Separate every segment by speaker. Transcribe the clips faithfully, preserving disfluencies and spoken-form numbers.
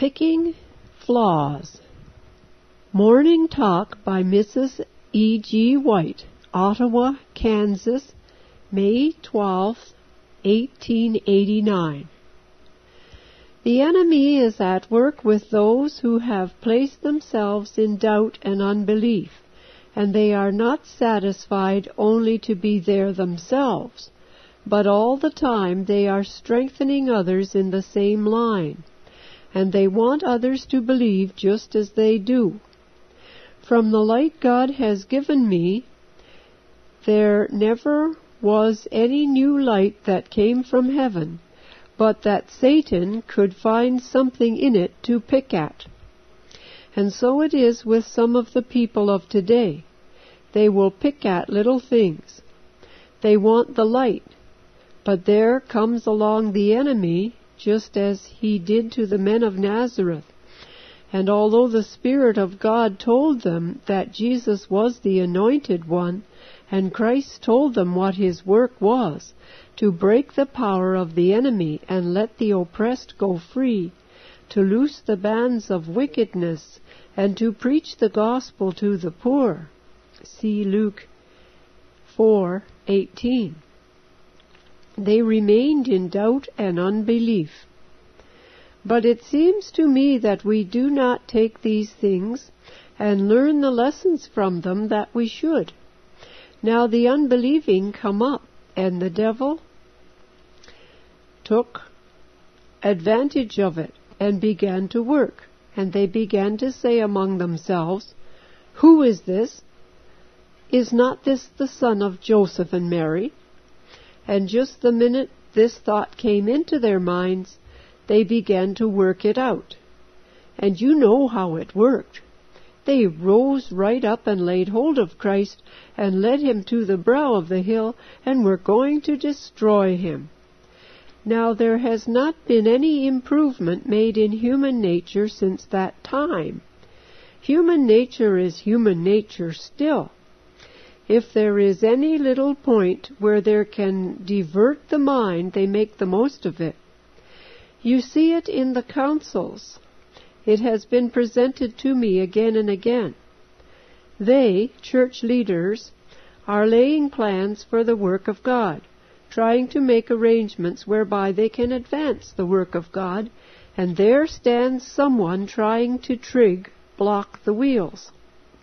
Speaker 1: Picking Flaws. Morning Talk by Missus E G White, Ottawa, Kansas, May twelfth, eighteen eighty-nine. The enemy is at work with those who have placed themselves in doubt and unbelief, and they are not satisfied only to be there themselves, but all the time they are strengthening others in the same line, and they want others to believe just as they do. From the light God has given me, there never was any new light that came from heaven, but that Satan could find something in it to pick at. And so it is with some of the people of today. They will pick at little things. They want the light, but there comes along the enemy, just as he did to the men of Nazareth. And although the Spirit of God told them that Jesus was the Anointed One, and Christ told them what his work was, to break the power of the enemy and let the oppressed go free, to loose the bands of wickedness, and to preach the gospel to the poor. See Luke four eighteen. They remained in doubt and unbelief. But it seems to me that we do not take these things and learn the lessons from them that we should. Now the unbelieving come up, and the devil took advantage of it and began to work. And they began to say among themselves, "Who is this? Is not this the son of Joseph and Mary?" And just the minute this thought came into their minds, they began to work it out. And you know how it worked. They rose right up and laid hold of Christ and led him to the brow of the hill and were going to destroy him. Now there has not been any improvement made in human nature since that time. Human nature is human nature still. If there is any little point where there can divert the mind, they make the most of it. You see it in the councils. It has been presented to me again and again. They, church leaders, are laying plans for the work of God, trying to make arrangements whereby they can advance the work of God, and there stands someone trying to trig, block the wheels.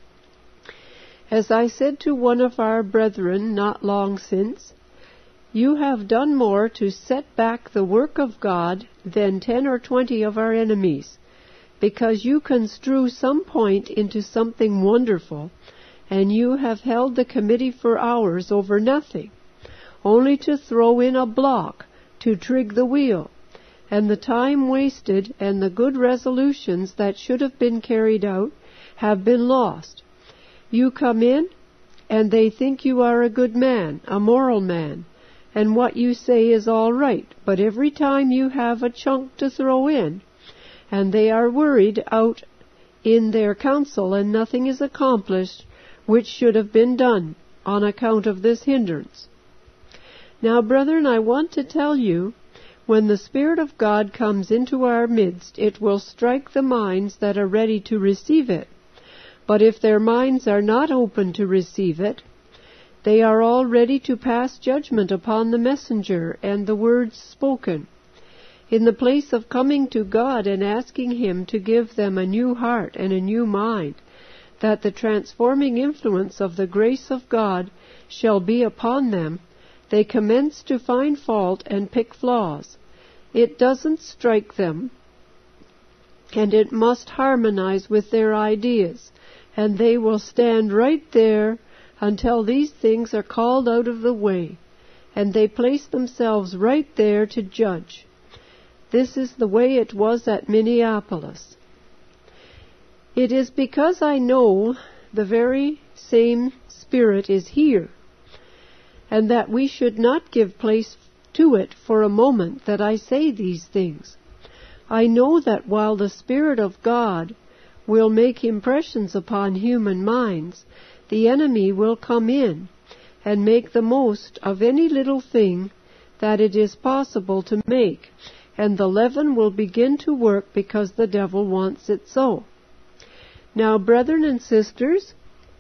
Speaker 1: As I said to one of our brethren not long since, you have done more to set back the work of God than ten or twenty of our enemies, because you construe some point into something wonderful, and you have held the committee for hours over nothing, only to throw in a block to trig the wheel, and the time wasted and the good resolutions that should have been carried out have been lost. You come in, and they think you are a good man, a moral man, and what you say is all right, but every time you have a chunk to throw in, and they are worried out in their council, and nothing is accomplished which should have been done on account of this hindrance. Now, brethren, I want to tell you, when the Spirit of God comes into our midst, it will strike the minds that are ready to receive it. But if their minds are not open to receive it, they are all ready to pass judgment upon the messenger and the words spoken. In the place of coming to God and asking Him to give them a new heart and a new mind, that the transforming influence of the grace of God shall be upon them, they commence to find fault and pick flaws. It doesn't strike them, and it must harmonize with their ideas, and they will stand right there until these things are called out of the way, and they place themselves right there to judge. This is the way it was at Minneapolis. It is because I know the very same Spirit is here, and that we should not give place to it for a moment, that I say these things. I know that while the Spirit of God will make impressions upon human minds, the enemy will come in and make the most of any little thing that it is possible to make, and the leaven will begin to work because the devil wants it so. Now, brethren and sisters,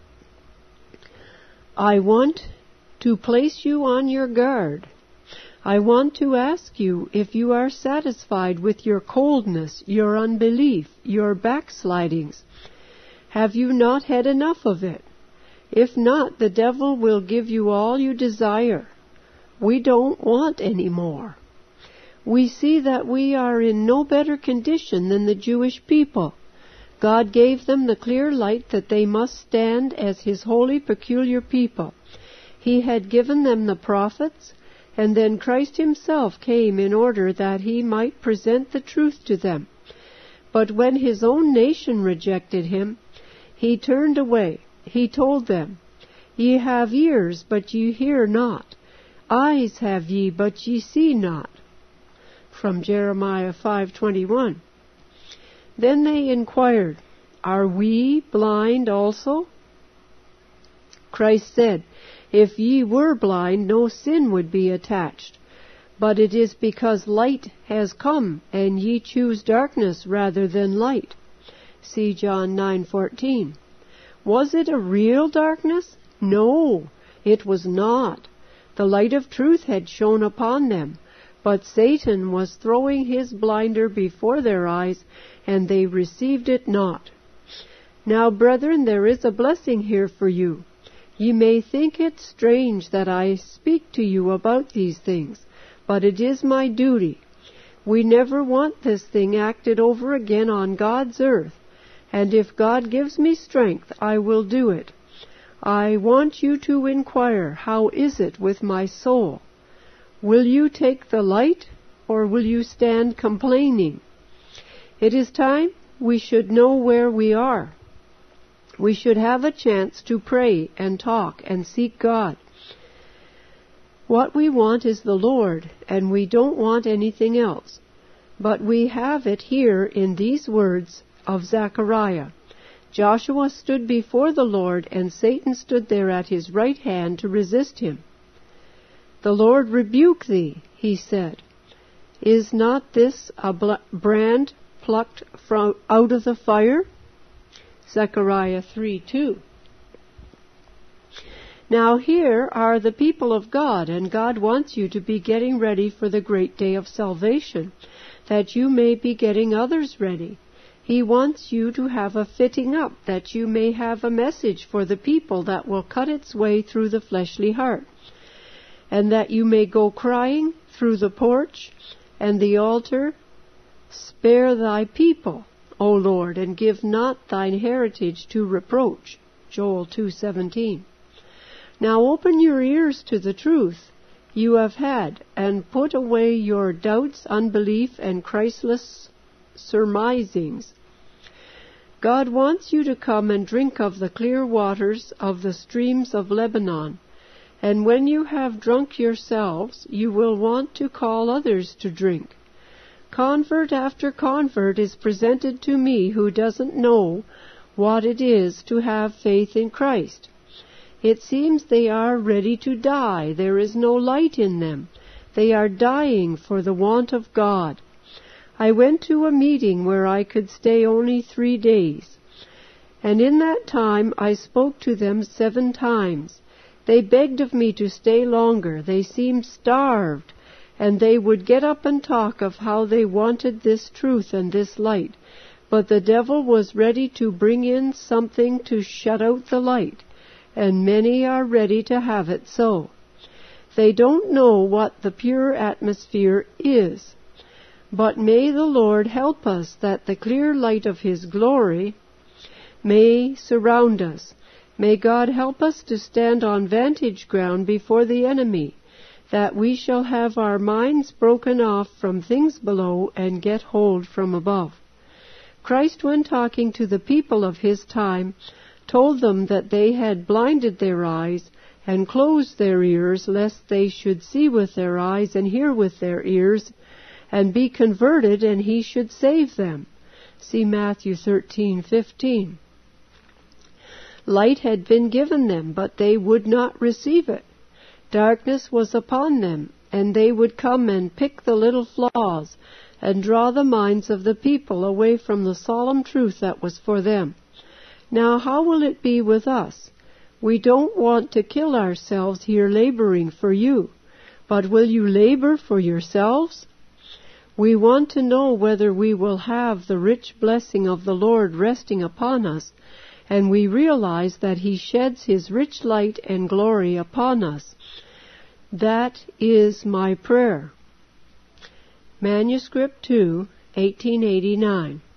Speaker 1: I want to place you on your guard. I want to ask you if you are satisfied with your coldness, your unbelief, your backslidings. Have you not had enough of it? If not, the devil will give you all you desire. We don't want any more. We see that we are in no better condition than the Jewish people. God gave them the clear light that they must stand as His holy, peculiar people. He had given them the prophets, and then Christ Himself came in order that He might present the truth to them. But when His own nation rejected Him, He turned away. He told them, Ye have ears, but ye hear not. Eyes have ye, but ye see not. From Jeremiah five twenty-one. Then they inquired, Are we blind also? Christ said, If ye were blind, no sin would be attached. But it is because light has come, and ye choose darkness rather than light. See John nine fourteen. Was it a real darkness? No, it was not. The light of truth had shone upon them, but Satan was throwing his blinder before their eyes, and they received it not. Now, brethren, there is a blessing here for you. Ye may think it strange that I speak to you about these things, but it is my duty. We never want this thing acted over again on God's earth, and if God gives me strength, I will do it. I want you to inquire, how is it with my soul? Will you take the light, or will you stand complaining? It is time we should know where we are. We should have a chance to pray and talk and seek God. What we want is the Lord, and we don't want anything else. But we have it here in these words of Zechariah. Joshua stood before the Lord, and Satan stood there at his right hand to resist him. The Lord rebuke thee, he said. Is not this a brand plucked from out of the fire? Zechariah three two. Now here are the people of God, and God wants you to be getting ready for the great day of salvation, that you may be getting others ready. He wants you to have a fitting up, that you may have a message for the people that will cut its way through the fleshly heart, and that you may go crying through the porch and the altar, Spare thy people, O Lord, and give not thine heritage to reproach. Joel two seventeen. Now open your ears to the truth you have had, and put away your doubts, unbelief, and Christless surmisings. God wants you to come and drink of the clear waters of the streams of Lebanon, and when you have drunk yourselves, you will want to call others to drink. Convert after convert is presented to me who doesn't know what it is to have faith in Christ. It seems they are ready to die. There is no light in them. They are dying for the want of God. I went to a meeting where I could stay only three days, and in that time I spoke to them seven times. They begged of me to stay longer. They seemed starved, and they would get up and talk of how they wanted this truth and this light. But the devil was ready to bring in something to shut out the light, and many are ready to have it so. They don't know what the pure atmosphere is. But may the Lord help us that the clear light of His glory may surround us. May God help us to stand on vantage ground before the enemy, that we shall have our minds broken off from things below and get hold from above. Christ, when talking to the people of His time, told them that they had blinded their eyes and closed their ears, lest they should see with their eyes and hear with their ears, and be converted, and He should save them. See Matthew thirteen fifteen. Light had been given them, but they would not receive it. Darkness was upon them, and they would come and pick the little flaws, and draw the minds of the people away from the solemn truth that was for them. Now how will it be with us? We don't want to kill ourselves here laboring for you, but will you labor for yourselves? We want to know whether we will have the rich blessing of the Lord resting upon us, and we realize that He sheds His rich light and glory upon us. That is my prayer. Manuscript two, eighteen eighty-nine.